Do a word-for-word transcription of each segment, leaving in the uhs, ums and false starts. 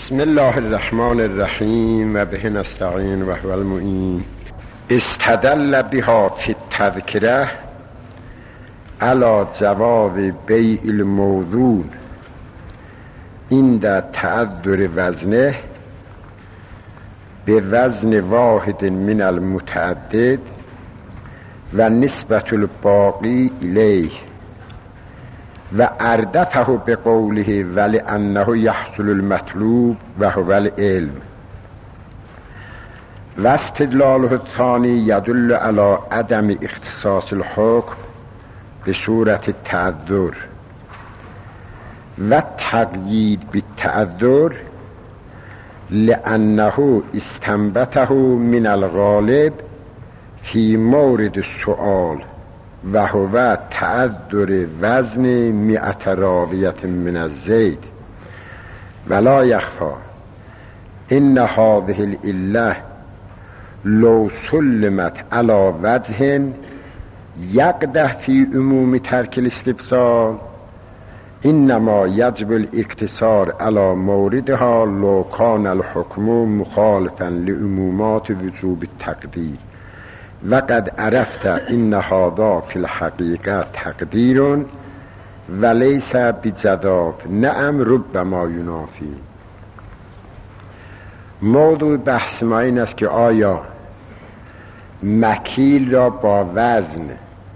بسم الله الرحمن الرحیم و به نستعین و هو المعین. استدل بها فی التذکره علی جواب بیع الموزون عند تعذر وزنه به وزن واحد من المتعدد و نسبت الباقی الیه و اردفه به قوله ولی انه یحصل المطلوب و هو العلم. و استدلاله الثانی یدل علی عدم اختصاص الحکم به صورت التعذر و تقیید بالتعذر لانه استنبته من الغالب فی مورد السؤال و هو تعذر وزن مئت راویت من الزید ولا یخفا ان هذه العله لو سلمت على وجه یقدح فی عموم ترک الاستفسار انما یجب الاقتصار على موردها لو کان الحکم مخالفا لعمومات وجوب التقدیر و قد عرفت ان هذا فی الحقیقه تقدیر و لیس بجداف نعم ربما ینافی. موضوع بحث ما این است که آیا مکیل را با وزن،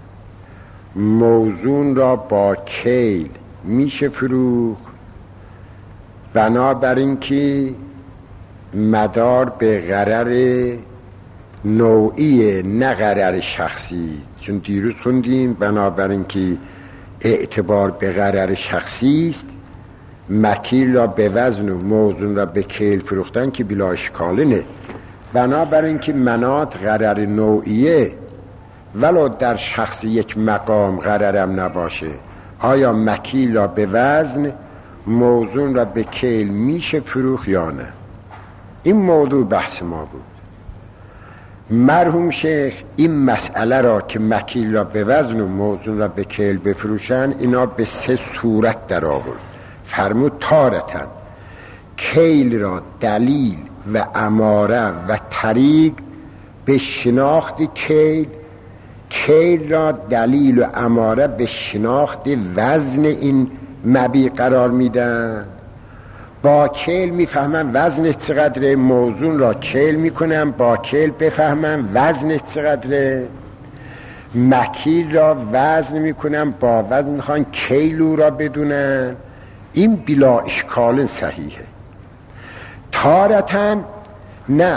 موزون را با کیل میشه فروخت بنابر اینکه مدار به غرر نوعی نه غرر شخصی، چون دیروز خوندیم بنابراین که اعتبار به غرر شخصی است مکیل را به وزن و موزون را به کیل فروختن که بلا اشکاله نه، بنابراین که منات غرر نوعیه ولو در شخص یک مقام غررم نباشه آیا مکیل را به وزن موزون را به کیل میشه فروخت یا نه؟ این موضوع بحث ما بود. مرحوم شیخ این مسئله را که مکیل را به وزن و موزون را به کیل بفروشن اینا به سه صورت در آورد. فرمود تارتن کیل را دلیل و اماره و طریق به شناخت کیل، کیل را دلیل و اماره به شناخت وزن این مبیع قرار میدن. با کیل میفهمن وزن چقدره، موزون را کیل میکنن با کیل بفهمن وزن چقدره، مکیل را وزن میکنن با وزن میخوان کیلو را بدونن. این بلا اشکال صحیحه. تارتن نه،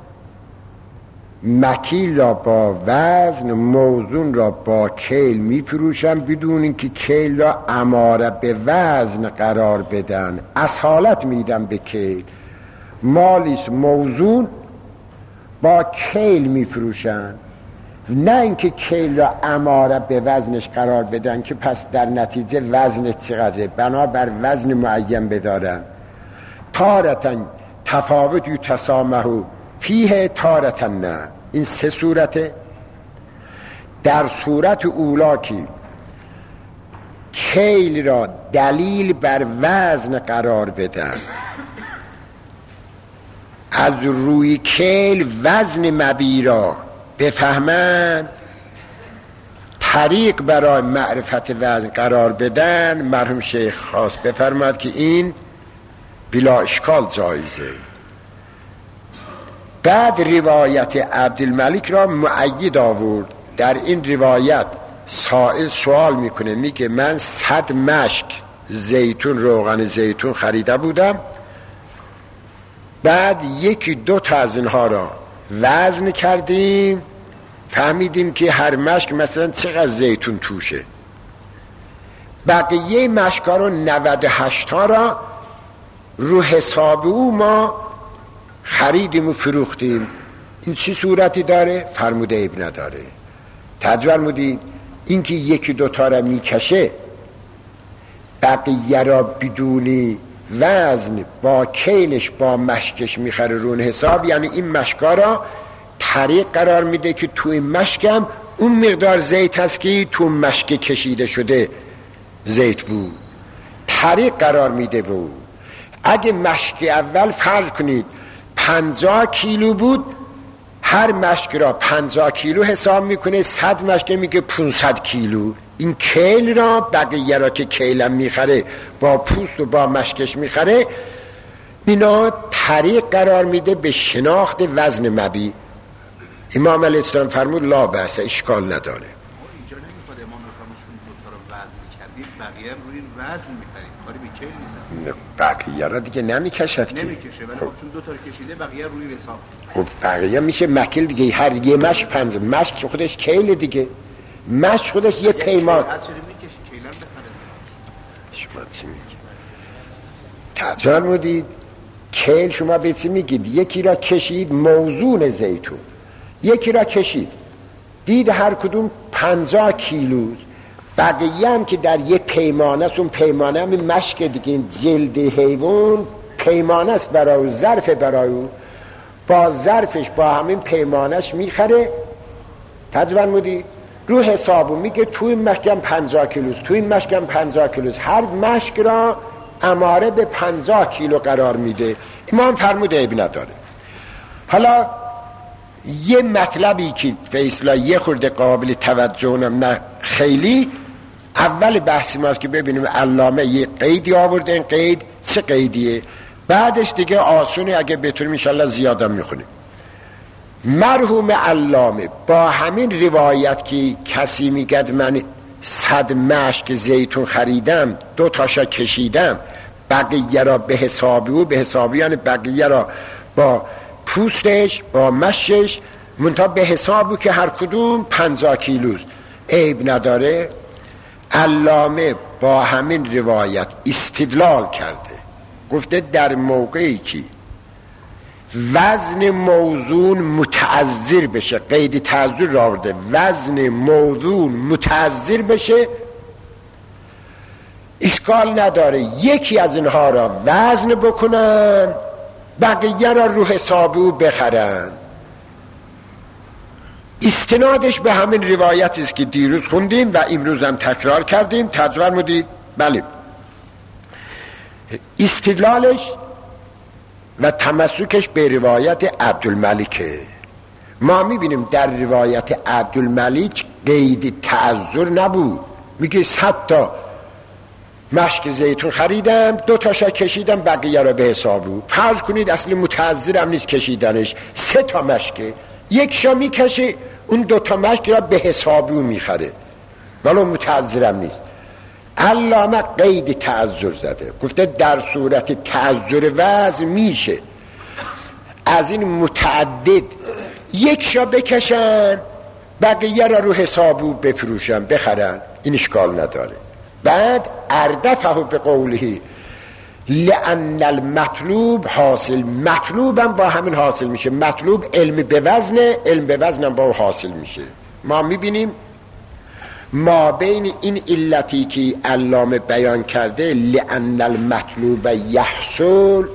مکیل را با وزن، موزون را با کیل میفروشن بدون اینکه کیل را اماره به وزن قرار بدن، اصالت میدن به کیل. مالیس موزون با کیل میفروشن، نه اینکه کیل را اماره به وزنش قرار بدن که پس در نتیجه وزن چقدره بنابر وزن معین بدارن. تارتن تفاوت یو تسامحو فیه تارتن نه. این سه صورته. در صورت اولا که کیل را دلیل بر وزن قرار بدن، از روی کیل وزن مبیع را بفهمن، طریق برای معرفت وزن قرار بدن، مرحوم شیخ خواست بفرماد که این بلا اشکال جایزه. بعد روایت عبدالملک را مؤید آورد. در این روایت سائل سوال میکنه، میگه من صد مشک زیتون، روغن زیتون خریده بودم، بعد یکی دو تا از اینها را وزن کردیم فهمیدیم که هر مشک مثلا چقدر زیتون توشه، بقیه مشکا رو نود و هشت ها را رو حساب او ما خریدیم و فروختیم. این چی صورتی داره؟ فرموده عیب نداره. تجوال مودی این که یکی دوتا را میکشه بقیه را بدون وزن با کیلش با مشکش میخره رون حساب، یعنی این مشکا را طریق قرار میده که تو این مشکم اون مقدار زیت هست که تو مشک کشیده شده زیت بود، طریق قرار میده بود. اگه مشک اول فرض کنید پنجاه کیلو بود، هر مشک را پنجاه کیلو حساب میکنه، صد مشک میگه پانصد کیلو. این کیل را بقیه را که کیلم میخره با پوست و با مشکش میخره، اینا طریق قرار میده به شناخت وزن مبی. امام علیه السلام فرمود لا بأس، اشکال نداره. اینجا نمیخواد امام فرمودشون دو تا رو وزن میکردید، بقیه روی وزن میخرید، کاری به کیل نیست. بقیه را دیگه نمیکشد که نمیکشه، ولی خب چون دو تا رو کشیده بقیه روی حساب. خب بقیه میشه مکیل دیگه، هر یه مشک پنج مشک خودش کیل دیگه، مشک خودش یه پیمان. از چه میکشی کیلم بخره. شما چی میگید؟ تجربه مودید کیل شما به چی میگید؟ یکی را کشید موزون زیتون، یکی را کشید دید هر کدوم پنجاه کیلو، بقیه هم که در یک پیمانه است، اون پیمانه هم مشک دیگه، این جلد حیوان پیمانه است برای او، ظرف برای او، با ظرفش با همین پیمانش میخره. تجربه مودید رو حسابو میگه تو این مشکم پنجاه کیلوست، تو این مشکم پنجاه کیلوست، هر مشک را اماره به پنجاه کیلو قرار میده. امام فرموده عیب نداره. حالا یه مطلبی که به اصطلاح یه خورده قابل توجه اونم نه خیلی، اول بحثی ماست که ببینیم علامه یه قیدی آورده، این قید چه قیدیه، بعدش دیگه آسونه اگه بتونیم انشالله زیاده میخونیم. مرحوم علامه با همین روایت که کسی میگد من صد مشک زیتون خریدم، دو تاشا کشیدم، بقیه را به حسابی و به حسابی یعنی بقیه را با پوستش با مشش منتها به حسابی که هر کدوم پنجاه کیلوست، عیب نداره. علامه با همین روایت استدلال کرده، گفته در موقعی که وزن موزون متعذر بشه، قید تعذر را آورده، وزن موزون متعذر بشه اشکال نداره یکی از اینها را وزن بکنن، بقیه را رو حسابی او بخرن. استنادش به همین روایت است که دیروز خوندیم و امروز هم تکرار کردیم. تجربه مودید؟ بله. استدلالش و تمسکش به روایت عبدالملکه. ما میبینیم در روایت عبدالملک قید تعذر نبود، میگه صد تا مشک زیتون خریدم، دو تاشا کشیدم، بقیه را به حسابو. فرض کنید اصل متعذرم نیست کشیدنش، سه تا مشکه، یک شا میکشه، اون دو تا مشک را به حسابو میخره، ولو متعذرم نیست. علامه قید تعذر زده، گفته در صورت تعذر وزن میشه از این متعدد یک شا بکشن، بقیه را رو حسابو بفروشن بخرن، این اشکال نداره. بعد اردفه به قوله لأن المطلوب حاصل، مطلوبم با همین حاصل میشه، مطلوب علم به وزن، علم به وزنم با حاصل میشه. ما میبینیم ما بین این علتی که علامه بیان کرده لأن المطلوب یحصل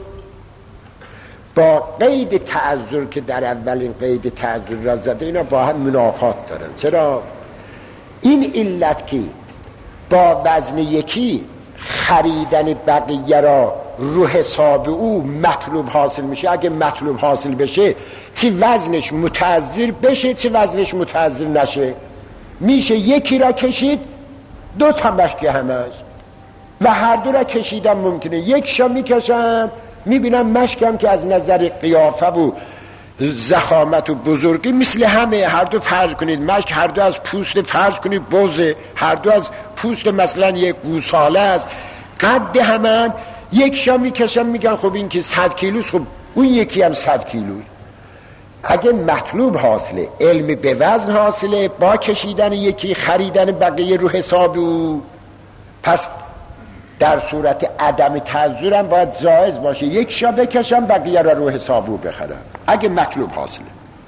با قید تعذر که در اولین قید تعذر را زده، اینا با هم منافات دارن. چرا؟ این علت که با وزن یکی خریدن بقیه را رو حساب او مطلوب حاصل میشه، اگه مطلوب حاصل بشه چه وزنش متعذر بشه چه وزنش متعذر نشه، میشه یکی را کشید دو تا مشک همش و هر دو را کشیدن ممکنه یک شا میکشن، میبینم مشکم که از نظر قیافه و زخامت و بزرگی مثل همه، هر دو فرض کنید مشک هر دو از پوست فرض کنید بوزه، هر دو از پوست مثلا یک گوساله است، قد همان، یک شا میکشن میگن خب این که صد کیلوست، خب اون یکی هم صد کیلوست. اگه مطلوب حاصله، علم به وزن حاصله با کشیدن یکی خریدن بقیه رو حساب او، پس در صورت عدم تعذر هم باید جایز باشه یک شا بکشن بقیه را رو حساب او بخرن اگه مطلوب حاصله.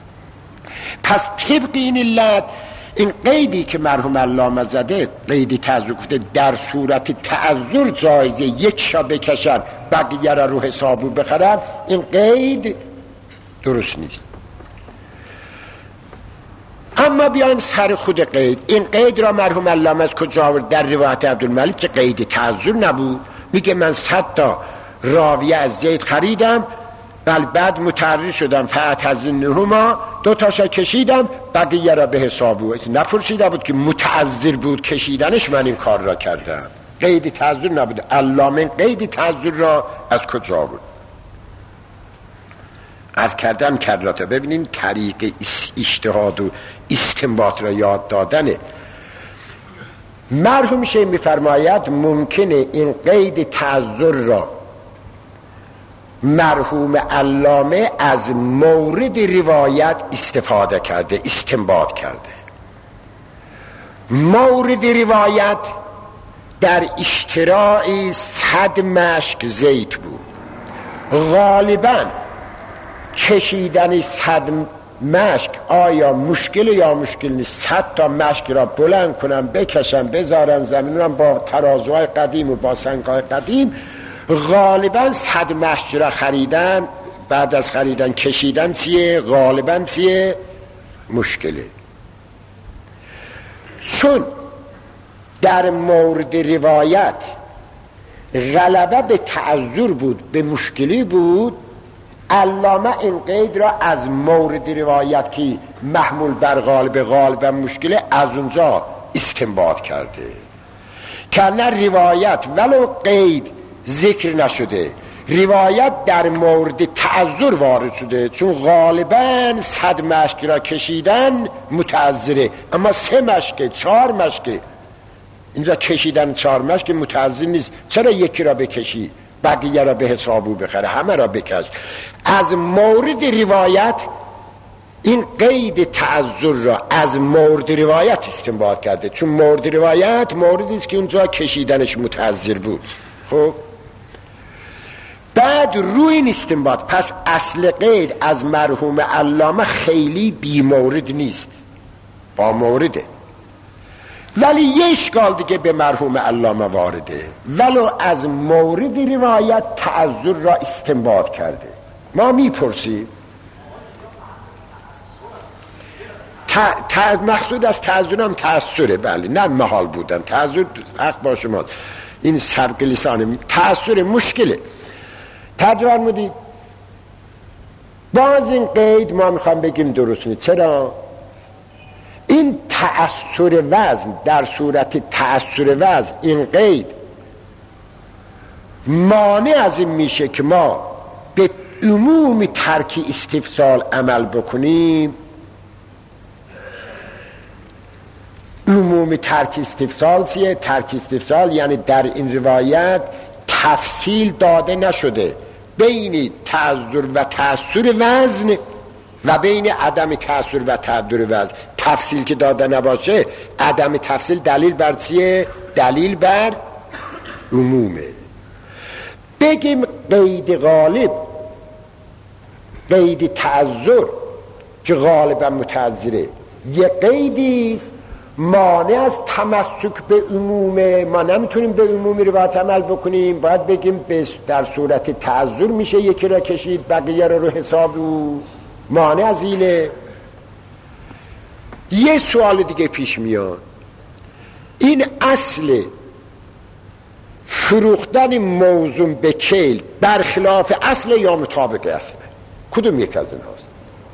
پس طبق این علت این قیدی که مرحوم علامه زده، قیدی تعذر گفته در صورت تعذر جایزه یک شا بکشن بقیه را رو حساب او بخرن، این قید درست نیست. اما بیایم سر خود قید. این قید را مرحوم علامه از کجا آورد؟ در روایت عبدالملک که قید تعذر نبود، میگه من صد تا راویه از زید خریدم، بل بعد متعرض شدم فاعتزلنهما، دو تاشا کشیدم، بقیه را به حسابو نپرسیده بود که متعذر بود کشیدنش من این کار را کردم. قید تعذر نبود. علامه قید تعذر را از کجا بود؟ عرض کردم کراته. ببینین طریق اجتهاد و استنباط را یاد دادنه. مرحوم شیخ میفرماید ممکنه این قید تعذر را مرحوم علامه از مورد روایت استفاده کرده، استنباط کرده. مورد روایت در اشتراع صد مشک زیت بود. غالباً کشیدن صد مشک آیا مشکل یا مشکل نیست؟ صد تا مشک را بلند کنم بکشم بذارن زمینم با ترازوهای قدیم و با سنگهای قدیم. غالبا صد مشک را خریدن، بعد از خریدن کشیدن چیه؟ غالبا چیه؟ مشکله. چون در مورد روایت غلبه به تعذر بود، به مشکلی بود، علامه این قید را از مورد روایت که محمول بر غالب غالب مشکله از اونجا استنباط کرده که نه روایت ولو قید ذکر نشده، روایت در مورد تعذر وارد شده، چون غالبا صد مشک را کشیدن متعذره، اما سه مشکه چهار مشکه اینجا کشیدن چهار مشک متعذر نیست. چرا یکی را بکشی بقیه را به حسابو بخره؟ همه را بکش. از مورد روایت این قید تعذر را از مورد روایت استنباط کرده، چون مورد روایت موردی است که اونجا کشیدنش متعذر بود. خب بعد روی این استنباط، پس اصل قید از مرحوم علامه خیلی بی مورد نیست، با مورده، ولی یه اشکال دیگه به مرحوم علامه وارده، ولو از مورد روایت تعذر را استنباط کرده. ما میپرسیم مقصود از تعذر هم تأثره، بله، نه محال بودن تعذر، حق با شما، این سبق لسانه، تأثر مشکله. تجربه مدید باز این قید ما میخوام بگیم درست نیست. چرا؟ این تأثر وزن در صورت تأثر وزن این قید مانع از این میشه که ما به عموم ترک استفسال عمل بکنیم. عموم ترک استفسال چیه؟ ترک استفسال یعنی در این روایت تفصیل داده نشده بین تعذر و تأثر وزن و بین عدم تأثر و تعذر وزن. تفصیل که داده نباشه، عدم تفصیل دلیل بر چیه؟ دلیل بر عمومه. بگیم قید غالب، قید تعذر که غالبا متعذره، یه قیدیست مانع از تمسک به عمومه، ما نمیتونیم به عمومی روایت عمل بکنیم، باید بگیم در صورت تعذر میشه یکی را کشید بقیه را رو حساب او، مانع از اینه. یه سوال دیگه پیش میاد، این اصل فروختن موزون به کیل برخلاف اصل یا مطابق اصله؟ کدوم یک از این هاست؟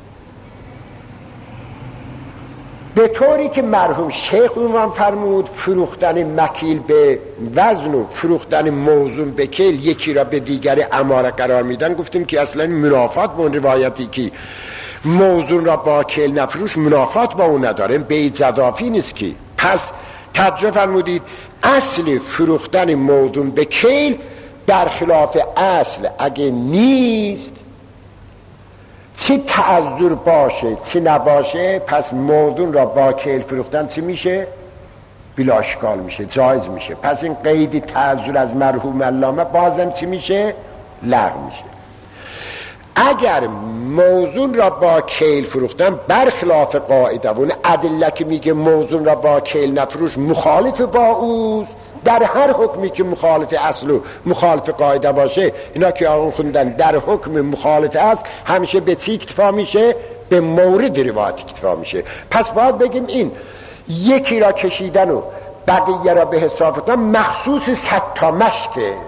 به طوری که مرحوم شیخ عنوان فرمود فروختن مکیل به وزن و فروختن موزون به کیل یکی را به دیگری اماره قرار میدن، گفتیم که اصلا منافات با اون روایتی که موزون را با کیل نفروش منافات با اون نداره، بیع جدافی نیست که. پس ترجمه فرمودید اصل فروختن موزون به کیل برخلاف اصل اگه نیست، چی تعذر باشه چی نباشه، پس موزون را با کیل فروختن چی میشه؟ بلا اشکال میشه، جایز میشه. پس این قید تعذر از مرحوم علامه بازم چی میشه؟ لغو میشه. اگر موزون را با کیل فروختن برخلاف قاعده و ادله که میگه موزون را با کیل نفروش مخالف با اوست، در هر حکمی که مخالف اصل و مخالف قاعده باشه، اینا که آقا خوندن در حکم مخالف اصل همیشه به چی اکتفا میشه؟ به مورد روایت اکتفا میشه. پس باید بگیم این یکی را کشیدن و بقیه را به حساب کردن مخصوص صد تا مشکه،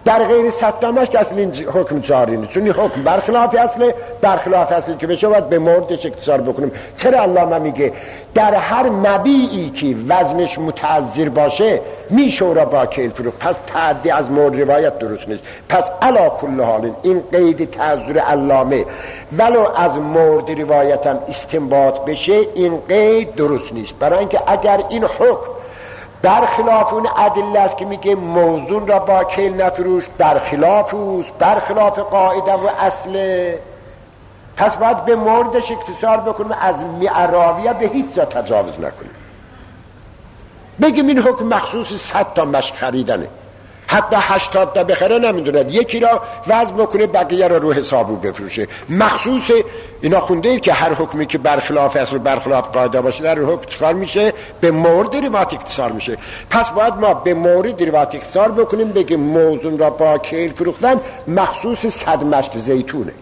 در غیر صد تا مشک اصل این حکم جاری نیست، چون این حکم برخلاف اصله، برخلاف اصلی که بشه باید به موردش اختصار بکنیم. چرا علامه میگه در هر مبیعی که وزنش متعذر باشه میشوره با کیل فروخت، پس تعدی از مورد روایت درست نیست. پس علا کل حال این قید تعذر علامه ولو از مورد روایت هم استنباط بشه این قید درست نیست، برای اینکه اگر این حکم برخلاف اون ادله است که میگه موزون را با کیل نفروش، برخلاف اوست، برخلاف قاعده و اصله، پس باید به موردش اختصار بکنیم، از معراویه به هیچ جا تجاوز نکنیم. بگیم این حکم مخصوص صد تا مشک خریدنه، حتی هشتاد تا بخره نمیدوند، یکی را وزن بکنه بقیه را رو حسابو بفروشه. مخصوص اینا خونده اید که هر حکمی که برخلاف اصل برخلاف قاعده باشه در حکم چکار میشه؟ به مورد روایت اختصار میشه. پس باید ما به مورد روایت اختصار بکنیم، بگیم موزون را با کیل فروختن مخصوص صد مشک زیتونه.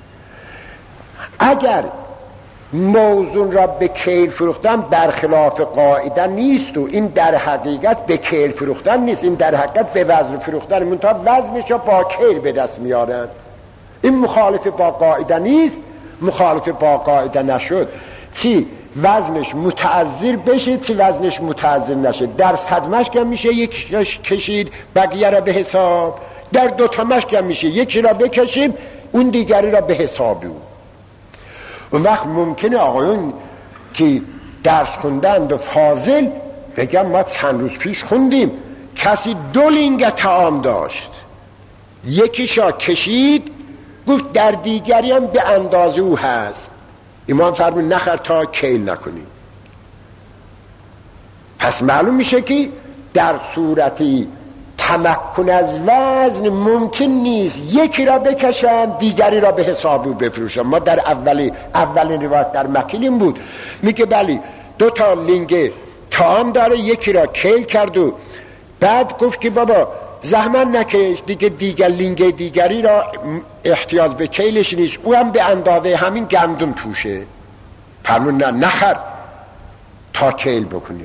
اگر موزون را به کیل فروختن برخلاف قاعده نیست و این در حقیقت به کیل فروختن نیست، این در حقیقت به وزن فروختن، منتها وزنش را با کیل به دست میارن، این مخالف با قاعده نیست، مخالف با قاعده نشد. چی وزنش متعذر بشه چی وزنش متعذر نشه. در صد مشک هم میشه یک کشید بقیه را به حساب، در دو تا مشک هم میشه یکی را بکشیم اون دیگری را به حساب. اون وقت ممکنه آقایون که درس خوندند و فاضل بگم ما چند روز پیش خوندیم کسی دو لینگ طعام داشت، یکیشا کشید گفت در دیگری هم به اندازه او هست، امام فرمود نخر تا کیل نکنی. پس معلوم میشه که در صورتی تمکن از وزن ممکن نیست یکی را بکشن دیگری را به حسابو بفروشن. ما در اولی اولین روایت در مکیلیم بود، میگه بلی دو تا لینگ طعام داره یکی را کیل کرد و بعد گفت که بابا زحمت نکش دیگه دیگر لینگ دیگری را احتیاج به کیلش نیست، او هم به اندازه همین گندم توشه. فرمون نه نخر تا کیل بکنی.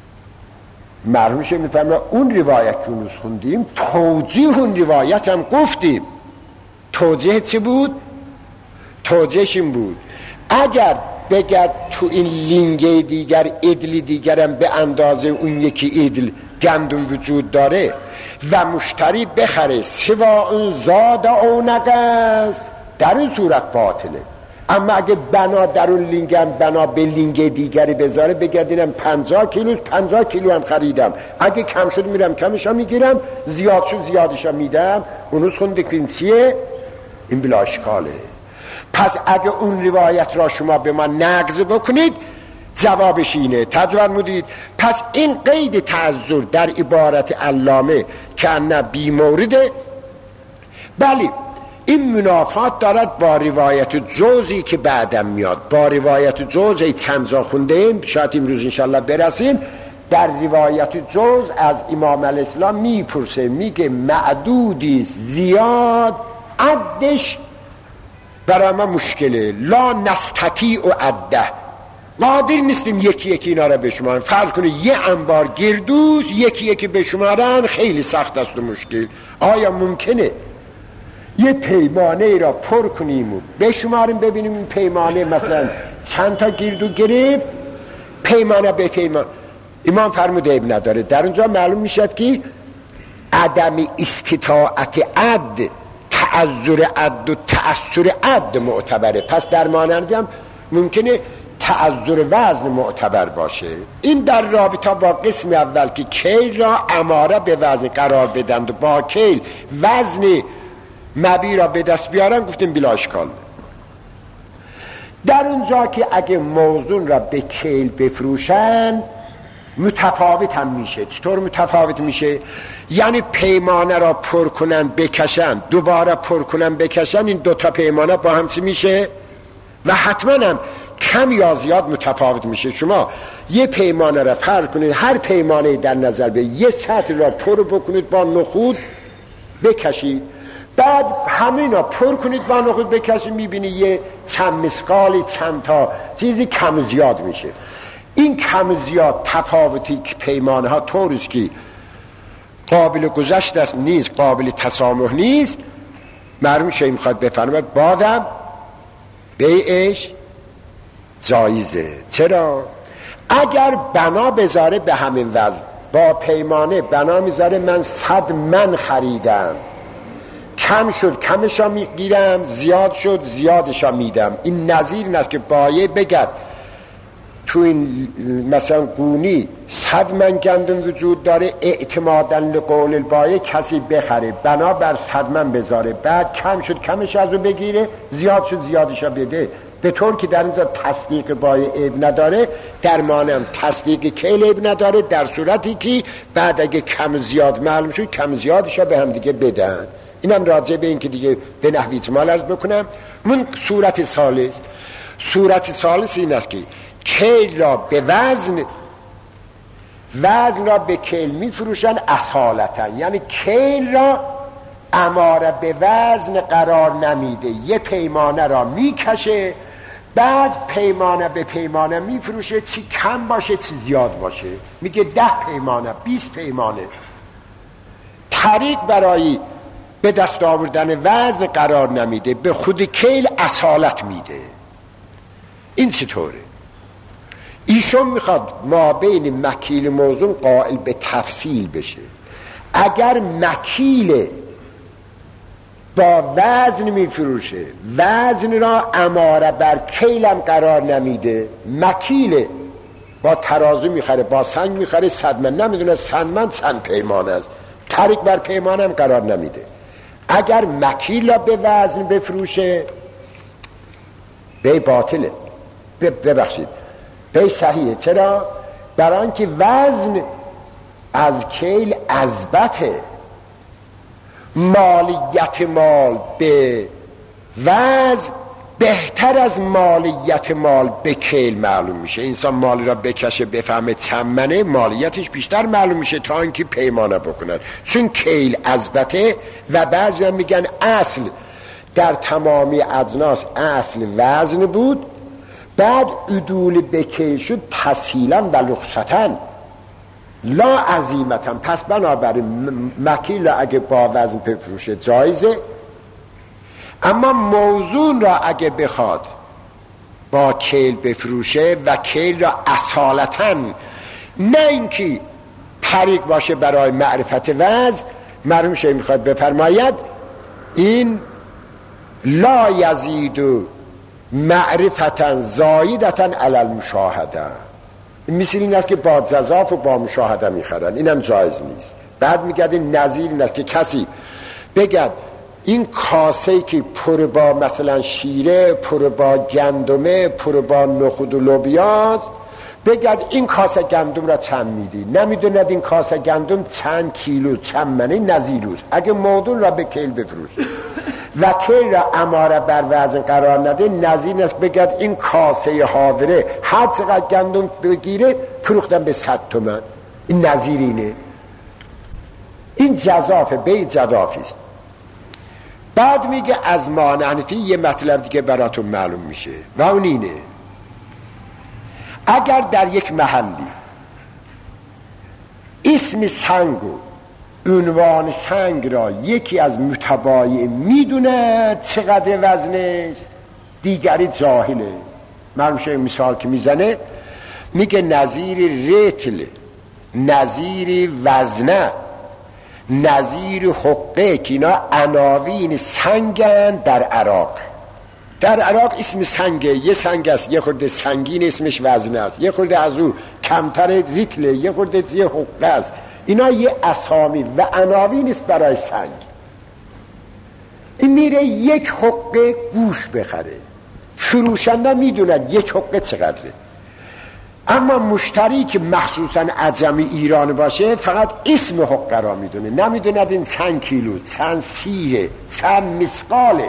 معلوم میشه میفهمه اون روایت که اونوز خوندیم توجیه اون روایت هم گفتیم. توجیه چی بود؟ توجیهش این بود اگر بگد تو این لینگه دیگر ادلی دیگرم به اندازه اون یکی ادل گندم وجود داره و مشتری بخره سوا اون زاد او نقص، در این صورت باطله. اما اگه بنا در اون لینگ هم بنا به لینگ دیگری بذاره بگردینم پنجاه کیلو پنجاه کیلو هم خریدم، اگه کم شد میرم کمش هم میگیرم، زیاد شد زیادش هم میدم، اونوز خونده که چیه؟ این بلا اشکاله. پس اگه اون روایت را شما به ما نقض بکنید جوابش اینه تجرمودید. پس این قید تعذر در عبارت علامه که نه بی مورده، بلی این منافات دارد با روایت جوزی که بعدم میاد. با روایت جوزی چند جا خونده ایم، شاید امروز انشالله برسیم. در روایت جوز از امام الاسلام میپرسه، میگه معدودی زیاد عدش برای ما مشکله، لا نستطیع و عده، قادر نیستیم یکی یکی اینا را بشمارن. فرض کنه یه انبار گردوز یکی یکی بشمارن خیلی سخت است و مشکل. آیا ممکنه یه پیمانه را پر کنیم و بشماریم ببینیم این پیمانه مثلا چند تا گردو گرفت، پیمانه به پیمانه؟ امام فرموده اب نداره. در اونجا معلوم میشد که عدم استطاعت عد، تعذر عد و تأثر عد معتبره. پس در مانندم ممکنه تعذر وزن معتبر باشه. این در رابطه با قسم اول که کیل را اماره به وزن قرار بدند و با کیل وزن مبی را به دست بیارن گفتیم بلا اشکال. در اونجا که اگه موزون را به کیل بفروشن متفاوت هم میشه. چطور متفاوت میشه؟ یعنی پیمانه را پر کنن بکشن دوباره پر کنن بکشن، این دوتا پیمانه با هم چی میشه؟ و حتما هم کم یا زیاد متفاوت میشه. شما یه پیمانه را پر کنید، هر پیمانه در نظر به یه سطح را پر بکنید با نخود بکشید، بعد همین را پر کنید با نخود بکشید، میبینی یه چند مسقالی چند تا چیزی کم زیاد میشه. این کم زیاد تفاوتی که پیمانه ها طوریست که قابل گذشت است نیست، قابل تسامح نیست، معلوم شه میخواد بفرماید بادم بیعش جایزه. چرا؟ اگر بنا بذاره به همین وزن، با پیمانه بنا میذاره من صد من خریدم، کم شد کمشا میگیرم، زیاد شد زیادشا میدم، این نظیر این است که بایه بگد تو این مثلا قونی صد من گندم وجود داره، اعتمادا لقول البایه کسی بخره، بنابر صد من بذاره، بعد کم شد کمش ازو بگیره، زیاد شد زیادشا بده، به طور که در اینجا تصدیق بایه عیب نداره، در مانم تصدیق کیل عیب نداره، در صورتی که بعد اگه کم زیاد معلوم شد کم زیادشا به هم دیگه بدن. اینم راجع به این که دیگه به نحوی اجمال عرض بکنم. من صورت ثالث، صورت ثالث این است که کیل را به وزن، وزن را به کیل می فروشن اصالتا، یعنی کیل را اماره به وزن قرار نمیده، یه پیمانه را میکشه، بعد پیمانه به پیمانه میفروشه، چی کم باشه چی زیاد باشه، میگه ده پیمانه بیست پیمانه، طریق برای به دست آوردن وزن قرار نمیده، به خود کیل اصالت میده. این چطوره؟ ایشون میخواد ما بین مکیل موزون قائل به تفصیل بشه. اگر مکیل با وزن میفروشه، وزن را اماره بر کیلم قرار نمیده، مکیل با ترازو میخره، با سنگ میخره، صد من نمیدونه صد من چند پیمانه است، طریق بر پیمانم قرار نمیده. اگر مکیل را به وزن بفروشه به باطله، ببخشید به صحیحه. چرا؟ برای آنکه وزن از کیل ازبته، مالیت مال به وزن بهتر از مالیت مال به کیل معلوم میشه. انسان مالی را بکشه بفهمه چند منه، مالیتش بیشتر معلوم میشه تا اینکه پیمانه بکنن، چون کیل ازبته. و بعضی هم میگن اصل در تمامی اجناس اصل وزن بود، بعد عدول به کیل شد تسهیلا و رخصتا لا عزیمتا، پس بنابراین مکیل را اگه با وزن بفروشه جایزه، اما موزون را اگه بخواد با کیل بفروشه و کیل را اصالتا، نه اینکه طریق باشه برای معرفت وزن، مرحوم شیخ میخواد بفرماید این لا یزید معرفتا زایدتا علی المشاهده، مثل این است که با جزاف و با مشاهده میخرن، اینم جایز نیست. بعد میگه این نظیر این است که کسی بگد این کاسه‌ای که پر با مثلا شیره، پر با گندمه، پر با نخود و لوبیاست، بگد این کاسه گندم را چند میدی، نمیدوند این کاسه گندم چند کیلو چند منه، نظیروست. اگه موضوع را به کیل بفروشه و کیل را اماره بر وزن قرار نده، نظیر است بگد این کاسه حاضره هر چقدر گندم بگیره فروختن به صد تومن، این نظیر اینه. این جزافه، به جزافی است. بعد میگه از ما حنفی یه مطلب دیگه براتون معلوم میشه و اون اینه، اگر در یک محلی اسم سنگ و عنوان سنگ را یکی از متبایع میدونه چقدر وزنش، دیگری جاهله، معلوم شه مثال که میزنه میگه نظیر رتل، نظیر وزنه، نظیر حقه، که اینا عناوین سنگن در عراق. در عراق اسم سنگه، یه سنگ است، یه خورده سنگین اسمش وزنه است، یه خورده از او کمتر ریتله، یه خورده یه حقه است. اینا یه اسامی و عناوین است برای سنگ. این میره یک حقه گوش بخره، فروشنده میدونه یک حقه چقدره، اما مشتری که مخصوصا عجمی ایران باشه فقط اسم حقه را میدونه، نمیدونه این چند کیلو، چند سیره، چند مسقاله.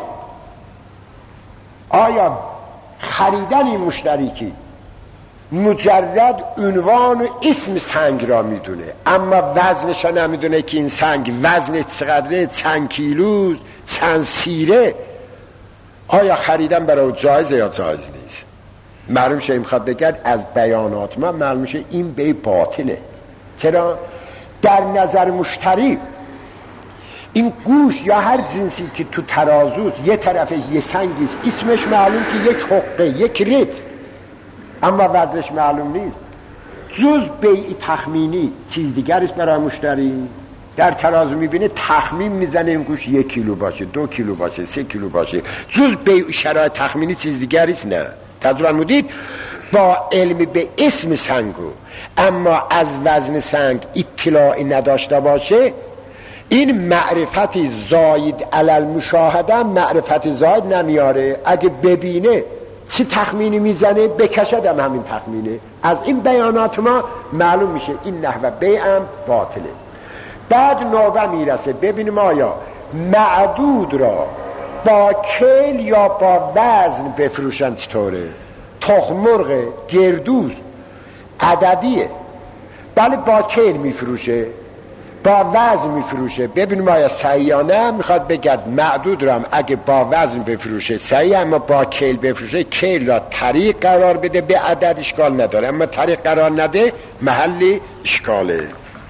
آیا خریدن این مشتری که مجرد عنوان و اسم سنگ را میدونه اما وزنش نمیدونه که این سنگ وزن چقدره، چند کیلو، چند سیره، آیا خریدن برای جایزه یا جایز نیست؟ معلوم شه میخواد بگد از بیانات من معلوم شه این به باطله. چرا؟ در نظر مشتری این گوش یا هر جنسی که تو ترازوست یه طرفش یه سنگیست، اسمش معلوم که یک حقه، یک لیتر، اما وزنش معلوم نیست. جز بیع تخمینی چیز دیگریست برای مشتری. در ترازو میبینه تخمین میزنه این گوش یک کیلو باشه، دو کیلو باشه، سه کیلو باشه. جز بیع شرایط تخمینی چیز دیگریست نه. تجربه مودید با علم به اسم سنگو اما از وزن سنگ اطلاعی نداشته باشه، این معرفت زاید علل مشاهده معرفت زاید نمیاره. اگه ببینه چه تخمینی میزنه بکشدم همین تخمینه. از این بیانات ما معلوم میشه این نحوه بیعم باطله. بعد نوبه میرسه ببینیم آیا معدود را با کیل یا با وزن بفروشن چطوره. تخم مرغ گردوز عددیه، بله با کیل میفروشه، با وزن میفروشه. ببینیم آیا صحیح یا نه. میخواد بگد معدود رو هم اگه با وزن بفروشه صحیح، اما با کیل بفروشه کیل را طریق قرار بده به عدد اشکال نداره، اما طریق قرار نده محلی اشکاله.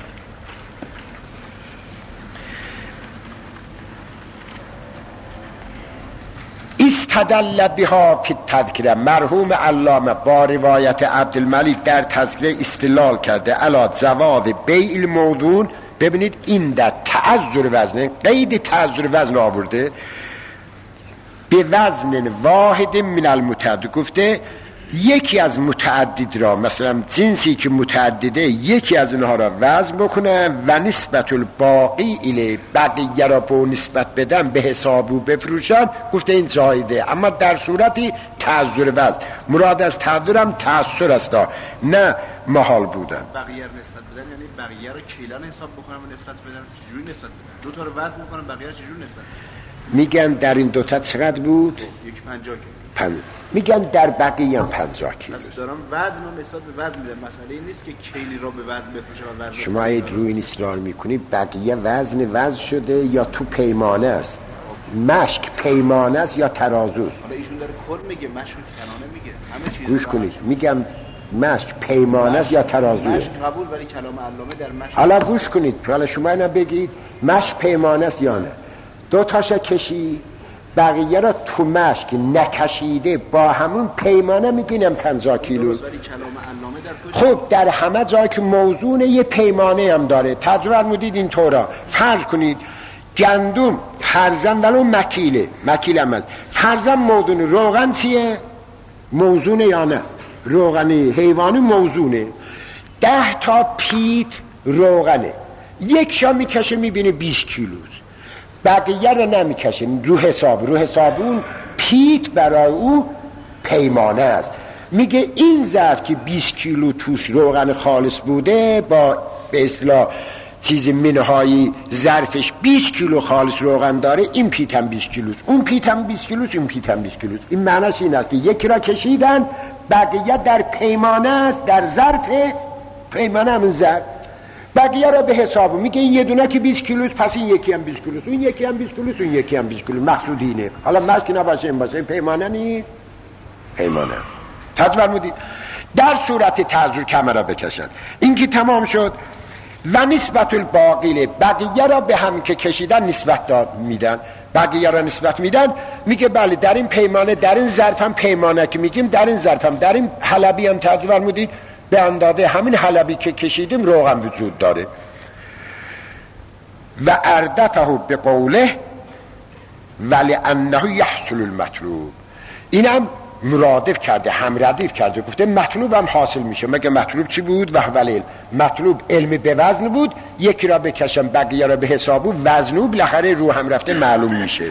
استدل بها فی التذکره، مرحوم علامه با روایت عبدالملک در تذکره استدلال کرده علی جواز بیع الموزون. ببینید این در تعذر وزن، قید تعذر وزن آورده، به وزن واحد من المتعدد. گفته یکی از متعدد را، مثلا جنسی که متعدده یکی از اینها را وزن بکنه و نسبت الباقی الی بقیه را به نسبت بدن به حسابو بفروشن. گفته این جایده، اما در صورتی تعذر وزن. مراد از تعذر هم تعثر است نه محال بودن. بقیه را نسبت بدن یعنی بقیه را کیلان حساب بکنم و نسبت بدن. چجوری نسبت بدن؟ دو تا رو وزن میکنم بقیه را چجوری نسبت بدن؟ میگن در این دوتا چقدر بود؟ یک پنجاه کیلو. پنج. میگن در بقیه هم پنجاه کیلو. پس دارم وزن رو نسبت به وزن میدم. مسئله این نیست که کیلی رو به وزن بفروشه و وزن. شما اید روی این اصرار میکنید بقیه وزن وزن شده یا تو پیمانه است. مشک پیمانه است یا ترازوست. حالا ایشون داره کل میگه، مشک کنانه میگه، همه چیز. گوش کنید میگم مشک پیمانه است یا ترازوست. مشک قبول، ولی کلام علامه در مشک. حالا گوش کنید، حالا شما اینا بگید مشک پیمانه است یا نه. دو تاشا کشی بقیه را تو مشک نکشیده با همون پیمانه میگینم پنجاه کیلو. خب در همه جای که موزون یه پیمانه هم داره. تجربه مودید این طورا. فرض کنید گندم فرضاً ولو مکیله، مکیل هم هست، فرضاً موزون. روغن چیه؟ موزونه یا نه؟ روغنی حیوانی موزونه. ده تا پیت روغنه، یک شا میکشه میبینه بیست کیلو. بقیه رو نمیکشه رو حساب، رو حسابون پیت برای او پیمانه است. میگه این ظرف که بیست کیلو توش روغن خالص بوده، با به اصطلاح چیز منهایی ظرفش بیست کیلو خالص روغن داره، این پیت هم بیست کیلوست، اون پیت هم بیست کیلوست، این پیت هم بیست کیلوست. این معنیش این است که یکی را کشیدن بقیه در پیمانه است، در ظرف پیمانه هم ظرف، بقیه را به حساب. میگه این یه دونه که بیست کیلوست، پس این یکی هم بیست کیلوست، اون یکی هم بیست کیلوست، اون یکی هم بیست کیلو. مقصود اینه. حالا مشک نباشه این باشه، پیمانه نیست، پیمانه. تجربه مودید در صورت تعذر کمر را بکشن. این که تمام شد و نسبت الباقی، بقیه را به هم که کشیدن نسبت داد میدن، بقیه را نسبت میدن. میگه بله در این پیمانه، در این ظرف هم پیمانه که میگیم، در این ظرف هم، در این حلبی هم تجربه مودید به اندازه همین حلبی که کشیدیم روغن وجود داره. و اردفه به قوله ولی انه یحصل المطلوب، اینم مرادف کرده، هم ردیف کرده، گفته مطلوب هم حاصل میشه. مگه مطلوب چی بود؟ وحول مطلوب علم به وزن بود، یکی را بکشم بقیه را به حسابو وزنو، بالاخره رو هم رفته معلوم میشه.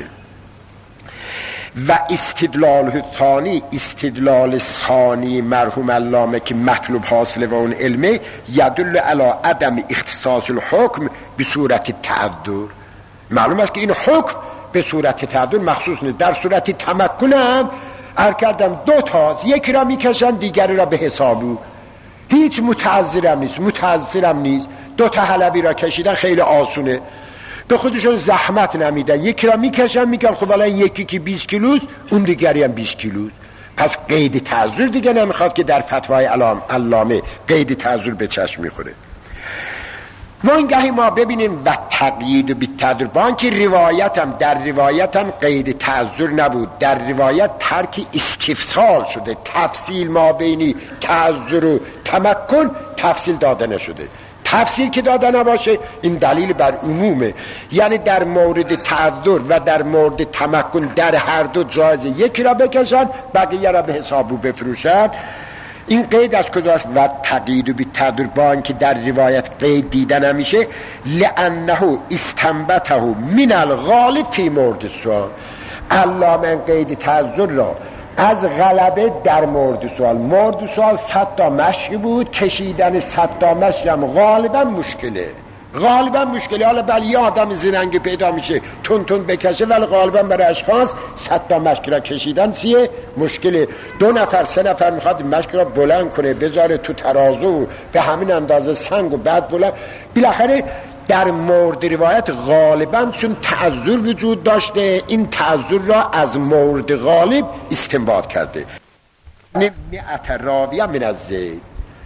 و استدلال ثانی، استدلال ثانی مرحوم علامه که مطلوب حاصله و اون علمه، یدل علی عدم اختصاص الحکم به صورت تعذر. معلوم است که این حکم به صورت تعذر مخصوص نیست. در صورت تمکن هم عرض کردم دو تاست، یکی را میکشن دیگری را به حسابو، هیچ متعذرم نیست، متعذرم نیست. دو تا حلبی را کشیدن خیلی آسونه، به خودشون زحمت نمیدن، یکی را میکشن میگن خب الان یکی که بیست کیلوست، اون دیگری هم بیست کیلوست. پس قید تعذر دیگه نمیخواد که در فتوای علامه قید تعذر به چشم میخوره. وانگهی ما ببینیم و تقیید و بی‌تعذر، با اینکه روایتم در روایتم قید تعذر نبود، در روایت ترک استفسال شده، تفصیل ما بینی تعذر و تمکن تفصیل داده نشده. تفصیل که داده نباشه این دلیل بر عمومه، یعنی در مورد تعذر و در مورد تمکن در هر دو جایزه، یکی را بکشن بقیه را به حسابو بفروشن. این قید از کجاست؟ و تقیید و بی‌تعذر، با اینکه در روایت قید دیده نمیشه، لانه استنبطه من الغالب فی مورد سوال. علامه این قید تعذر را از غلبه در مورد سوال، مورد سوال صد تا مشی بود، کشیدن صد تا مشی هم غالبا مشکله، غالبا مشکله. حالا بله یه آدم زرنگی پیدا میشه تون تون بکشه، ولی غالبا برای اشخاص صد تا مشک را کشیدن سیه مشکله. دو نفر سه نفر میخواد مشک را بلند کنه بذاره تو ترازو به همین اندازه سنگ و بعد بلند، بالاخره در مورد روایت غالبا چون تعذر وجود داشته این تعذر را از مورد غالب استنباط کرده. مئت راویه من از زید،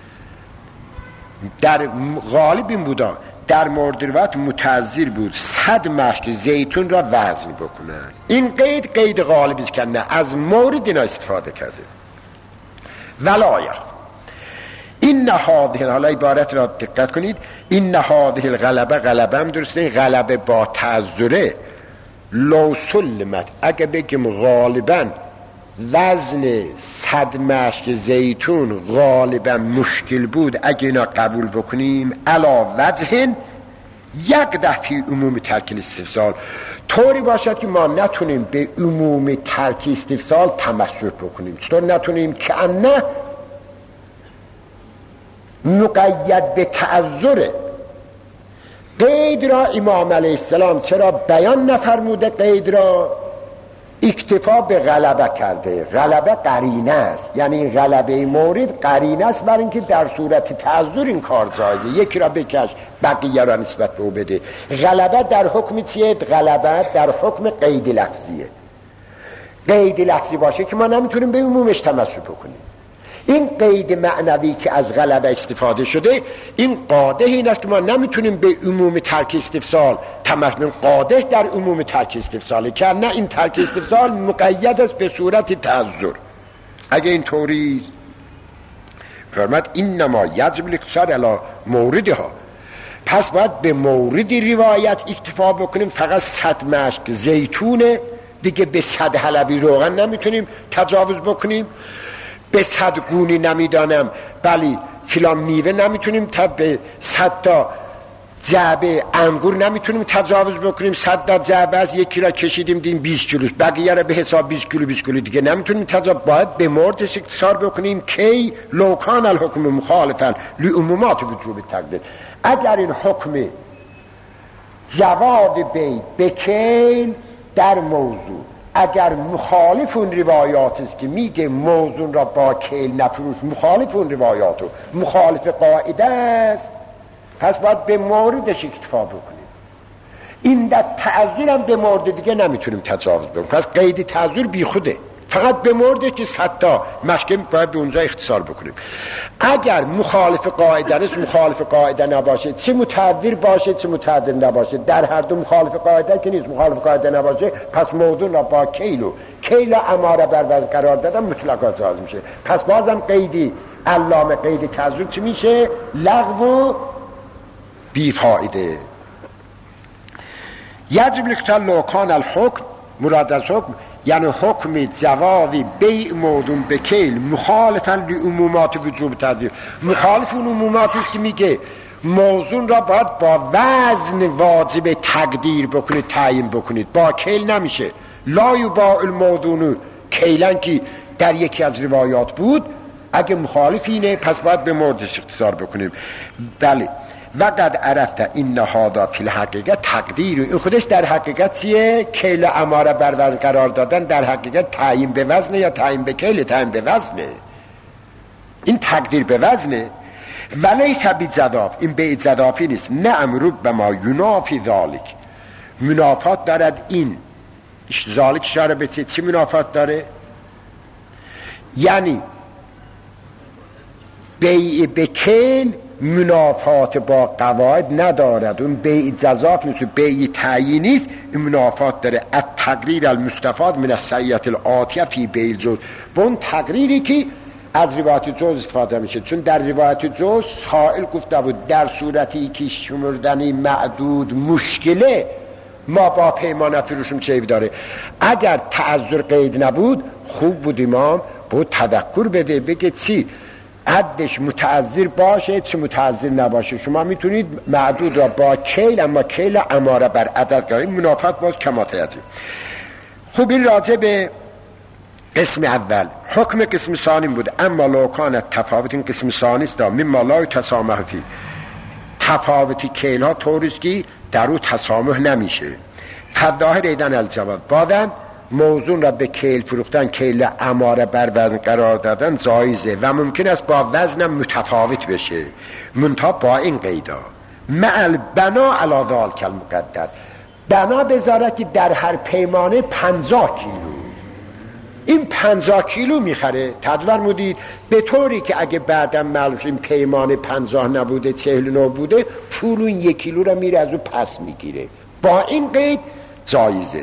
در غالب این بودا در مورد روایت متعذر بود صد مشک زیتون را وزن بکنن. این قید قید غالبی که نه از مورد اینا استفاده کرده. ولایا این هذه، حالا عبارت را دقت کنید، این هذه الغلبه، غلبه هم درسته، غلبه با تعذره، لو سلمت، اگه بگیم غالبا وزن صد مشک زیتون غالبا مشکل بود، اگه اینا قبول بکنیم علا وجهن یک دفعی عموم ترک استفسال، طوری باشد که ما نتونیم به عموم ترک استفسال تمسک بکنیم. چطور نتونیم؟ که انه مقید به تعذره. قید را امام علیه السلام چرا بیان نفرموده؟ قید را اکتفا به غلبه کرده. غلبه قرینه است، یعنی غلبه مورد قرینه است برای اینکه در صورت تعذر این کار جایزه، یکی را بکش بقیه را نسبت به او بده. غلبه در حکم چیه؟ غلبه در حکم قید لفظیه. قید لفظی باشه که ما نمیتونیم به عمومش تمسک بکنیم. این قید معنوی که از غلبه استفاده شده این قاده این است که ما نمیتونیم به عموم ترک استفسال تمسک، قاده در عموم ترک استفساله که نه این ترک استفسال مقید است به صورت تعذر. اگه این طوری فرمد اینما یجب الاقتصار علی موردها، پس باید به مورد روایت اکتفا بکنیم. فقط صد مشک زیتونه دیگه، به صد حلبی روغن نمیتونیم تجاوز بکنیم، به صد گونی نمیدانم بلی فلان میوه نمیتونیم، تا به صد تا جعبه انگور نمیتونیم تجاوز بکنیم. صد تا جعبه از یکی را کشیدیم دیم بیست کیلو، بقیه را به حساب بیست کیلو بیست کیلو دیگه نمیتونیم تجاوز. باید به موردش اقتصار بکنیم. کی لو کان الحکم مخالفا لعمومات وجوب تقدیر، اگر این حکم جواب بی بکیل در موضوع اگر مخالف اون روایات است که میگه موضوع را با کیل نفروش، مخالف اون روایاتو، مخالف قاعده است، پس باید به موردش اکتفا بکنیم. این در تعذر هم به مورد دیگه نمیتونیم تجاوز بکنیم، پس قید تعذر بی خوده، فقط به موردش که صد تا مشکل باید به اونجا اختصار بکنیم. اگر مخالف قاعده است، مخالف قاعده نباشه، چه متعذر باشه چه متعذر نباشه، در هر دو مخالف قاعده که نیست، مخالف قاعده نباشه، پس موضوع را با کیلو کیل اماره بر وزن قرار دادن مطلقا جایز میشه. پس بازم قیدی علامه قید تعذر چی میشه؟ لغو و بیفایده. یجب الاقتصار لو کان الحکم، مراد از حکم یعنی حکم جوازی بیع موضوع به کیل مخالفاً لعمومات وجوب تقدیر، مخالف اون عموماتی است که میگه موضوع را باید با وزن واجب تقدیر بکنید، تعیین بکنید، با کیل نمیشه. لا یباع الموضوع کیلن که در یکی از روایات بود، اگه مخالف اینه پس باید به موردش اختصار بکنیم. بله وقد عرفت این هذا فی الحقیقت تقدیر، این خودش در حقیقت چیه؟ کیل اماره بر وزن قرار دادن در حقیقت تعیین به وزنه یا تعیین به کیل؟ تعیین به وزنه. این تقدیر به وزنه. ولیس بجداف، این به جدافی نیست، نه امرو به ما ینافی ذالک، منافات دارد. این ذالک اشاره به چی؟ چی منافات داره؟ یعنی بیع به کیل منافات با قواعد ندارد. اون بیع جزاف نیست، بیع تعیینی نیست، این منافات داره. التقریر المستفاد من السیئة الآتیه فی بیع الجوز، با اون تقریری که از روایت جوز استفاده میشه. چون در روایت جوز سائل گفته بود در صورتی که شمردنی معدود مشکله ما با پیمان فروشم چه داره. اگر تعذر قید نبود خوب بود امام بود تذکر بده، بگه چی عدش متعذر باشه چه متعذر نباشه. شما میتونید معدود را با کیل، اما کیل اماره بر عدد کنید، منافات باز کماتیتی. خوب این راجع به قسم اول. حکم قسم ثانی بود اما لوکان تفاوت، این قسم ثانی است مما لا تسامح فی، تفاوتی کیل ها طوریست که در او تسامح نمیشه. فظاهر ایدن الجواب، بعدم موضوع را به کیل فروختن، کیل اماره بر وزن قرار دادن جایزه و ممکن است با وزنم متفاوت بشه، منتها با این قیدا مع البنا علی ذلک المقدر، بنا بذاره که در هر پیمانه پنجاه کیلو، این پنجاه کیلو میخره. تدور مودید به طوری که اگه بعدم معلوم این پیمانه پنجاه نبوده چهل نو بوده، پول اون یک کیلو را میره از او پس میگیره. با این قید جایزه.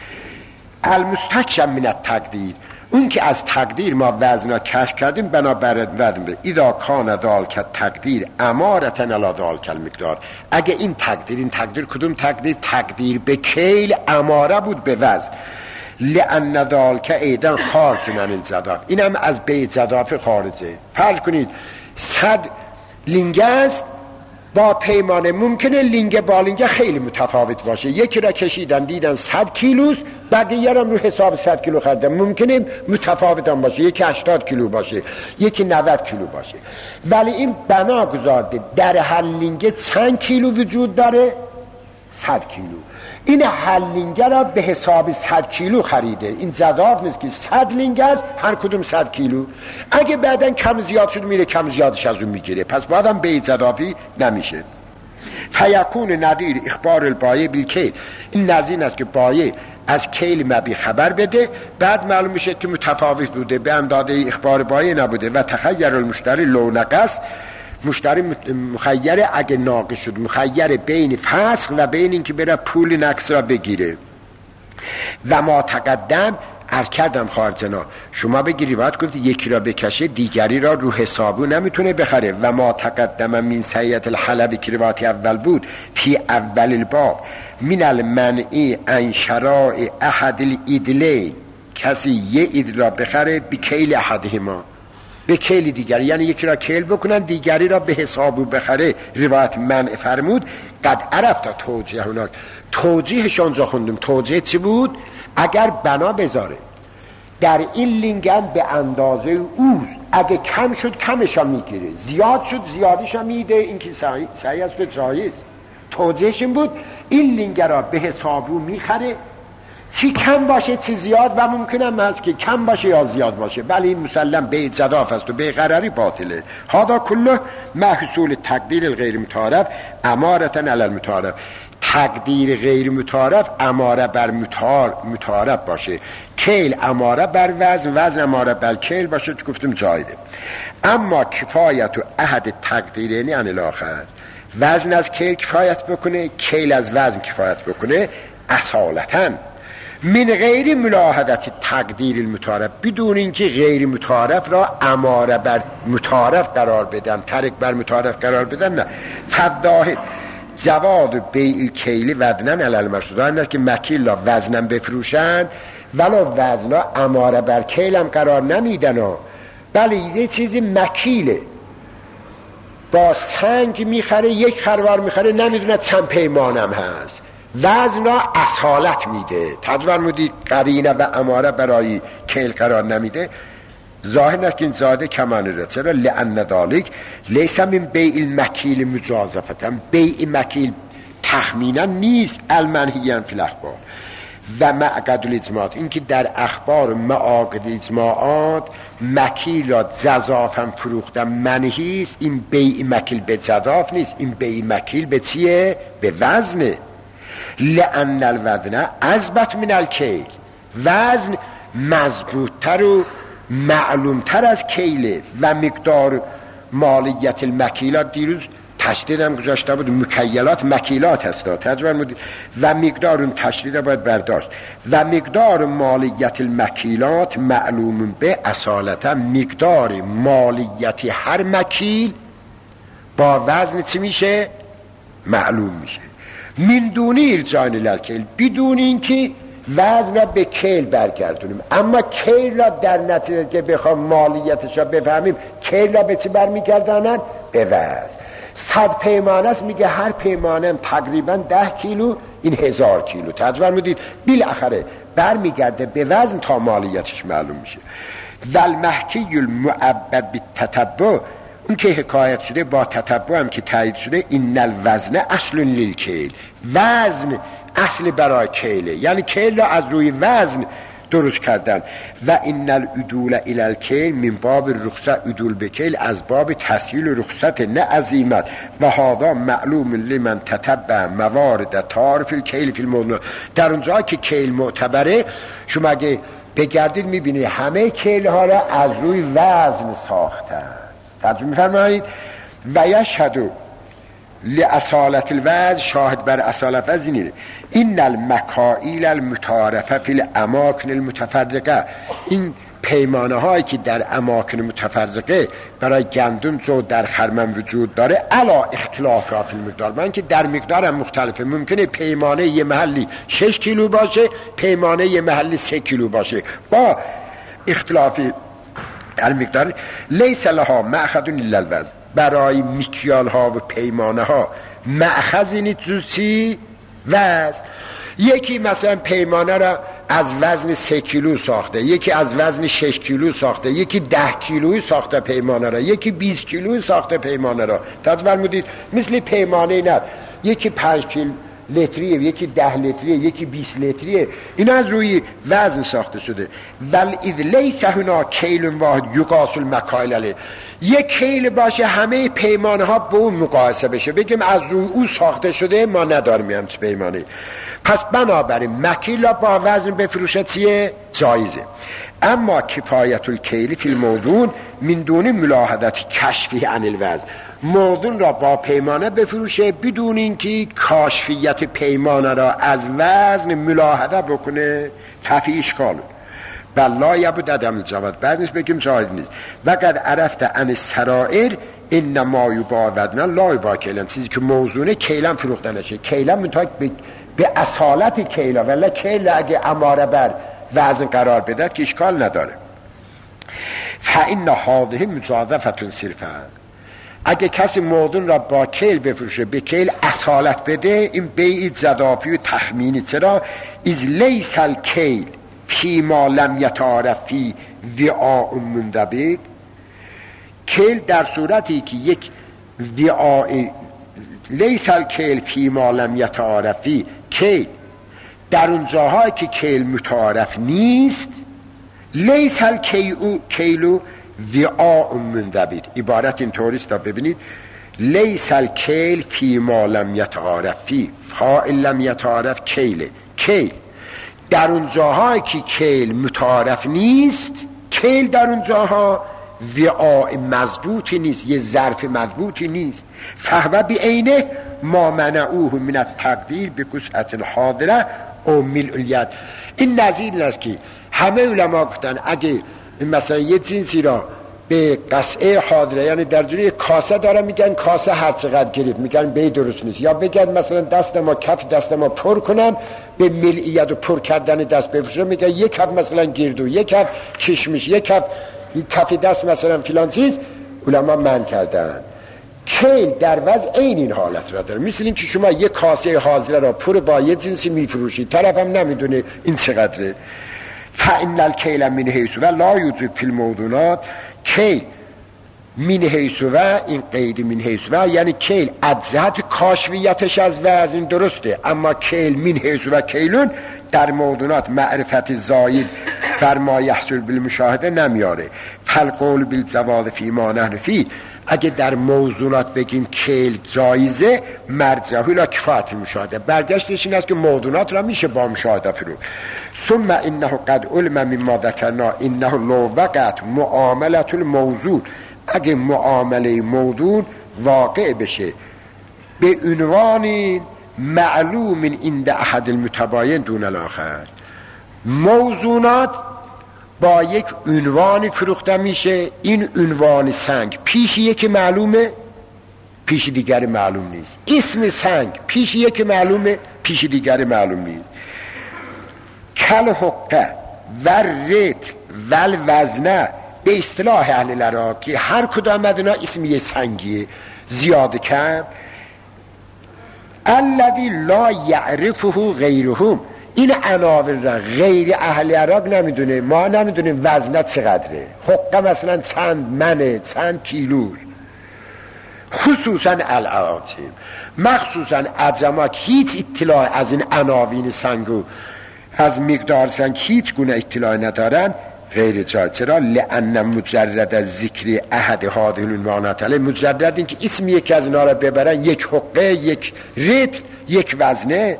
المستکشم من التقدیر، اون که از تقدیر ما وزنا کشف کردیم بنابر وزن به اذا کان ذالک تقدیر امارتن علی ذالک المقدار، اگه این تقدیر، این تقدیر کدوم تقدیر؟ تقدیر به کیل اماره بود به وزن. لأن ذالک ایدن خارج من الجداف، این هم از بیع جداف خارجه. فرض کنید صد لینگه است با پیمانه، ممکنه لینگه با لینگه خیلی متفاوت باشه، یکی را کشیدن دیدن صد کیلوست، بقیه را رو حساب صد کیلو خریدن، ممکنه متفاوت هم باشه، یکی هشتاد کیلو باشه یکی نود کیلو باشه. ولی این بنا گذارده در هر لینگه چند کیلو وجود داره؟ صد کیلو. این هر لینگه را به حساب صد کیلو خریده. این جداف نیست که صد لینگه است هر کدوم صد کیلو، اگه بعدن کم زیاد شد میره کم زیادش از اون میگیره، پس بعدم به جدافی نمیشه. فیکون ندیر اخبار البایع بالکیل، این نظیر است که بایع از کیل مبی خبر بده، بعد معلوم میشه که متفاوت بوده، به اندازه اخبار بایع نبوده. و تخیر المشتری لو نقص، مشتری مخیره اگه ناقص شد، مخیره بین فسخ و بین اینکه بره پول نقص را بگیره. و ما تقدم ارکدم خارجنا، شما بگیری باید گفت یکی را بکشه دیگری را رو حسابو نمیتونه بخره. و ما تقدم من سیئة الحلب که روایت اول بود فی اول الباب من المنعی ان شراء احد الایدلین، کسی یه اید را بخره بکیل احدهما، به کیل دیگری، یعنی یکی را کیل بکنن دیگری را به حسابو بخره. روایت منع فرمود قد عرفت توجیه هناک، توجیهش آنجا خوندم. توجیه چی بود؟ اگر بنا بذاره در این لینگم به اندازه اوست، اگه کم شد کمشا میگیره، زیاد شد زیادشا میده، این که صحیح است و جایز. توجیهش این بود این لینگ را به حسابو میخره، چی کم باشه چی زیاد، و ممکنم هست که کم باشه یا زیاد باشه، ولی این مسلم به جداف است و به قراری باطله. هذا کله محصول تقدیر الغیر متعارف امارتن علی المتعارف، تقدیر غیر متعارف اماره بر متعارف باشه، کیل اماره بر وزن، وزن اماره بر کیل باشه، چه گفتم جایده. اما کفایت و احد تقدیرینی عن الاخر، وزن از کیل کفایت بکنه، کیل از وزن کفایت بکنه، اصالتاً من غیر ملاحظت تقدیر المتعارف، بدون اینکه غیر متعارف را اماره بر متعارف قرار بدن، ترک بر متعارف قرار بدن. نه، فضاهر جواد بیع الکیل وزنن علی المشروط، این است که مکیل را وزنن بفروشن ولو وزنا اماره بر کیل هم قرار نمیدن، بله یه چیزی مکیله با سنگ میخره، یک خروار میخره، نمیدونه چند پیمانم هست، وزن را اصالت میده. تدور مودی قرینه و اماره برای کیل قرار نمیده. ظاهر نیست که این زاده کمان را، چرا؟ لأن ذالک لیس من بیع المکیل مجازفتا، بیع مکیل تخمینا نیست، المنهی فی الاخبار و معقد الاجماعات، این که در اخبار معاقد اجماعات مکیل را جزافا فروختن منهی است. این بیع مکیل به جزاف نیست، این بیع مکیل به چیه؟ به وزنه. لأن الوزن اثبت من الکیل، وزن مضبوطتر و معلومتر از کیله و مقدار مالیت المکیلات دیروز تشدید هم گذاشته بود، مکیلات مکیلات هستا تجربه مدید و مقدار اون تشدید باید برداشت و مقدار مالیت المکیلات معلوم به اصالتا مقدار مالیت هر مکیل با وزن چی میشه؟ معلوم میشه. من دونی ارجاعن للکیل، بدون اینکه وزن را به کیل برگردونیم. اما کیل را در نتیجه که بخوام مالیتش را بفهمیم کیل را به چی برمیگردانن؟ به وزن. صد پیمانه است، میگه هر پیمانه هم تقریبا ده کیلو، این هزار کیلو. تجربه میدید بالاخره برمیگرده به وزن تا مالیتش معلوم میشه. والمحکی المعبد بالتتبع، اون که حکایت شده با تتبع هم که تایید شده، این الوزن اصل للکیل، وزن اصل برای کیله، یعنی کیل را از روی وزن درست کردن. و این العدول الی الکیل من باب رخصت، عدول به کیل از باب تسهیل رخصت نه عزیمت. و هذا معلوم لمن تتبع موارد تعارف الکیل فی الموضوع. در اونجا که کیل معتبره، شما اگه بگردید میبینید همه کیل ها را از روی وزن ساختن. توجه میفرمایید؟ و یشهدو لأصالت الوزن، شاهد بر اصالت وزن اینه. این المکائیل المتعارفه فی الاماکن المتفرقه، این پیمانه هایی که در اماکن متفرقه برای گندم جو در خرمن وجود داره، علا اختلاف را فی المقدار، من که در مقدار هم مختلفه. ممکنه پیمانه یه محلی شش کیلو باشه، پیمانه یه محلی سه کیلو باشه، با اختلافی در مقدار. لیس لها مأخذ الا الوزن، برای میکیال ها و پیمانه ها مأخذ نیست جز چی؟ وزن. یکی مثلا پیمانه را از وزن سه کیلو ساخته، یکی از وزن شش کیلو ساخته، یکی ده کیلویی ساخته پیمانه را، یکی بیست کیلویی ساخته پیمانه را. تصور مدید مثل پیمانه نه، یکی پنج کیلو لیتریه، یکی ده لیتریه، یکی بیست لیتریه، اینا از روی وزن ساخته شده. ول اذ لیس هنا کیل واحد یقاس المکایل علیه، یک کیل باشه همه پیمانه ها به اون مقایسه بشه، بگیم از روی او ساخته شده، ما نداریم همچه پیمانه. پس بنابراین مکیل را با وزن بفروشه چیه؟ جایزه. اما کفایت الکیل فی الموزون من دون ملاحظت کشفی عن الوزن، موزون را با پیمانه بفروشه بدون اینکه کاشفیت پیمانه را از وزن ملاحظه بکنه، ففی اشکال بل لا یبود عدم الجواز، بعد نیست بگیم جایز نیست. وقد عرفت عن السرائر انما یباع وزنا لا یباع کیلا، چیزی که موزونه کیلا فروخته نشه، کیلا منتها به, به اصالت کیلا، ولی کیلا اگه اماره بر وزن قرار بدهد که اشکال نداره. فإن هذه مجازفة صرفا، اگه کسی موزون را با کیل بفروشه، به کیل اصالت بده، این بیع جدافی و تخمینی. چرا؟ از لیس الکیل فی ما لم یتعارف فی وعاء منضبط، کیل در صورتی که یک وعاء، لیس الکیل فی ما لم یتعارف فی، کیل در اون جاهایی که کیل متعارف نیست، لیس الکیل وعاء منضبط، عبارت این طوریست. ببینید لیس الکیل فی ما لم یتعارف فی، فاعل لم یتعارف کیله، کیل در اون جاهایی که کیل متعارف نیست، کیل در اون جاها وعاء مضبوطی نیست، یه ظرف مضبوطی نیست. فهو بعینه ما منعوه من التقدیر بکسعت الحاضره او ملء الید. این نظیر است که همه علما گفتن اگه مثلا یه جنسی را به قصعه حاضره، یعنی در جوری کاسه داره، میگن کاسه هر چقدر گرفت، میگن بی درست نیست. یا بگن مثلا دست ما کف دست ما پر کنم، به ملئیت و پر کردن دست بفروشم، میگن یک کف مثلا گردو، یک کف کشمش، یک کف کف دست مثلا فلان چیز، علما من کردن. کیل در وضع این این حالت را داره، مثل این که شما یک کاسه حاضره را پر با یه جنسی میفروشید، طرف هم نمیدونه این چقدره. فإن الکیل من حیث و لا یوجد فی الموضوعات، کیل من حیث و، این قید من حیث و یعنی کیل از جهت کاشفیتش از وزن درسته، اما کیل من حیث و کیلون در موضوعات معرفت زاید بر ما یحصل بالمشاهده نمیاره. فالقول بالجواز فی ما نحن فی، اگه در موضوعات بگیم کیل جایزه، مرجعه الی کفایت المشاهده، برگشتش این است که موضوعات را میشه با مشاهده فرو. ثم انه قد علم مما ذکرنا انه لو وقعت معامله الموضوع اگه معامله موضوع واقع بشه به عنوان معلوم عند احد المتباین دون الاخر، موضوعات با یک عنوانی فروخته میشه، این عنوان سنگ پیش یکی معلومه پیش دیگر معلوم نیست، اسم سنگ پیش یکی معلومه پیش دیگر معلوم نیست. کل حقه و رت و وزنه به اصطلاح اهل العراق که هر کدام از اینا اسم یه سنگیه زیاد کم، الذی لا یعرفه غیرهم، این عناوین را غیر اهل عراق نمیدونه، ما نمیدونیم وزنه چقدره، حقه مثلا چند منه چند کیلو، خصوصا العاجم مخصوصا عجما هیچ اطلاع از این عناوین سنگو از مقدار سنگ هیچ گونه اطلاع ندارن، غیر جایز. چرا؟ لأن مجرد از ذکر احد هذه العنوانات، مجرد این که اسم یکی از اینا را ببرن، یک حقه یک رتل یک وزنه،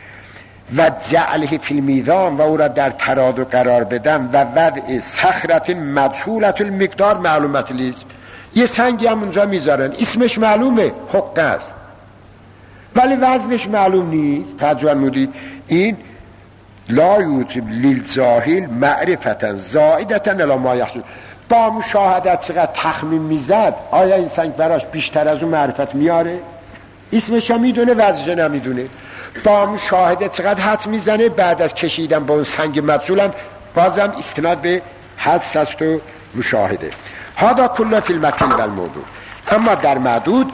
و جعله فی المیزان و او را در ترادو قرار بدن، و وضع صخرت مجهولت المقدار معلومت الاسم، یه سنگی هم اونجا میذارن اسمش معلومه حقه است ولی وزنش معلوم نیست. تجوان مودید این لا یوجب للجاهل معرفتا زائدتا الی ما یحصل، با مشاهدت چقدر تخمین میزد آیا این سنگ براش بیشتر از اون معرفت میاره؟ اسمش هم میدونه وزنش نمیدونه. با مشاهده چقدر حد میزنه، بعد از کشیدن با اون سنگ مبذول هم بازم استناد به حدس است و مشاهده. هذا کله فی المکیل و المعدود. اما در معدود،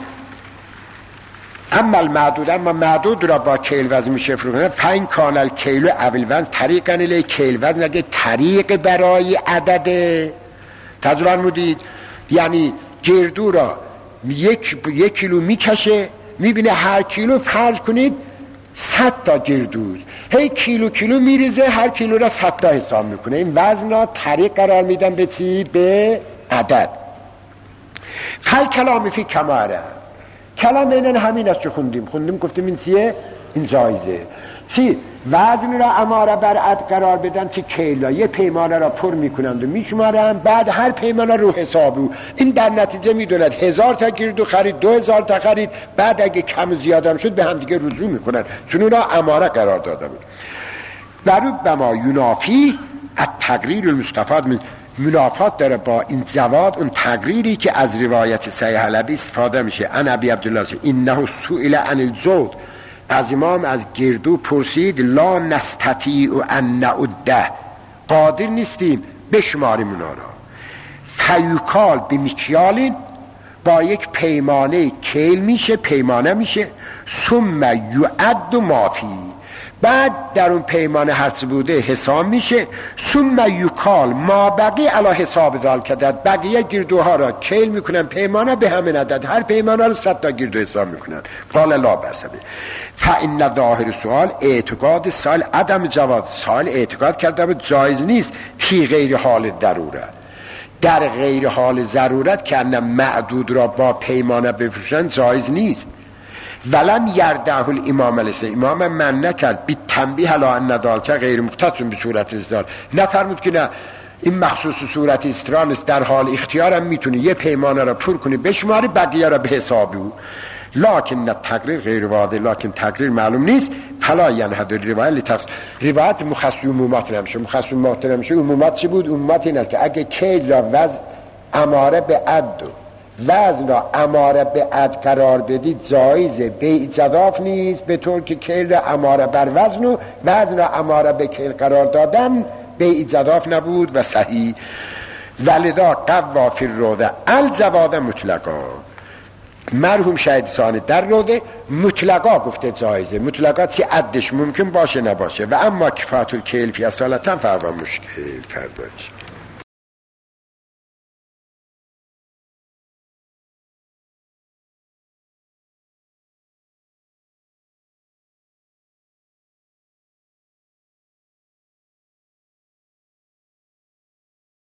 اما المعدود اما معدود را با کیل وزن میشه فروختن. فین کان الکیل اول وزن طریقا الی کیل وزن، اگه طریق برای عدد تجربه مودید، یعنی گردو را یک یک کیلو میکشه، میبینه هر کیلو فرض کنید صد تا گردوز، هی کیلو کیلو میریزه، هر کیلو را صد تا حساب میکنه. این وزن را طریق قرار میدن به چی؟ به عدد. فل کلام فی کماره، کلام اینن همین است که خوندیم خوندیم گفتیم این چیه؟ این جایزه. چی؟ وزن را اماره بر عد قرار بدن که کیلا یه پیمانه را پر میکنند و میشمارن، بعد هر پیمانه رو حسابو، این در نتیجه میدوند هزار تا گردو خرید، دو هزار تا خرید، بعد اگه کم زیادم شد به هم دیگه رجوع میکنن، چون اون را اماره قرار داده بود. ورود به ما ینافی از تقریر المستفاد من منافات داره با این جواد اون تقریری که از روایت صحیح حلبی استفاده میشه. ان ابی عبدالله انه سئل عن الجود، از امام از گردو پرسید، لا نستطیع ان نعده، قادر نیستیم بشماریم اونا را. فیکال بمیکیالین، با یک پیمانه کیل میشه، پیمانه میشه. ثم یعد مافی، بعد در اون پیمانه هرچی بوده حساب میشه. ثم یکال ما بقی علی حساب ذالک عدد، بقیه گردوها را کیل میکنن پیمانه به همین عدد، هر پیمانه رو صد تا گردو حساب میکنن. قال لا بسبه فان ظاهر سوال اعتقاد سال عدم جواز، سال اعتقاد کرده بود جایز نیست فی غیر حال ضرورت، در غیر حال ضرورت که ان معدود را با پیمانه بفروشن جایز نیست. ولم یرده الامام علیه، امام من نکرد بی تنبیه علی ان ذالک غیر مختص به صورت اصرار، نفرمود که نه این مخصوص صورت اصرار است، در حال اختیارم میتونی یه پیمانه را پر کنی بشماری بقیه را به حساب او. لکن تقریر غیر واضح، لکن تقریر معلوم نیست. فلا ینهد الروایت لتخص، روایت مخصص عمومات نمیشه. مخصص عمومات نمیشه. عمومات چی بود؟ عمومات این است که اگه کیل را وزن اماره به عد وزن را اماره به عد قرار بدید جایزه، بیع جداف نیست، به طور که کیل را اماره بر وزن و وزن را اماره به کیل قرار دادن بیع جداف نبود و صحیح. ولذا قوا فی الروضه الجواد مطلقا، مرحوم شهید ثانی در روضه مطلقا گفته جایزه. مطلقا چی؟ عدش ممکن باشه نباشه. و اما کفایت الکیل فی اصالتا فهو مشکل فرداش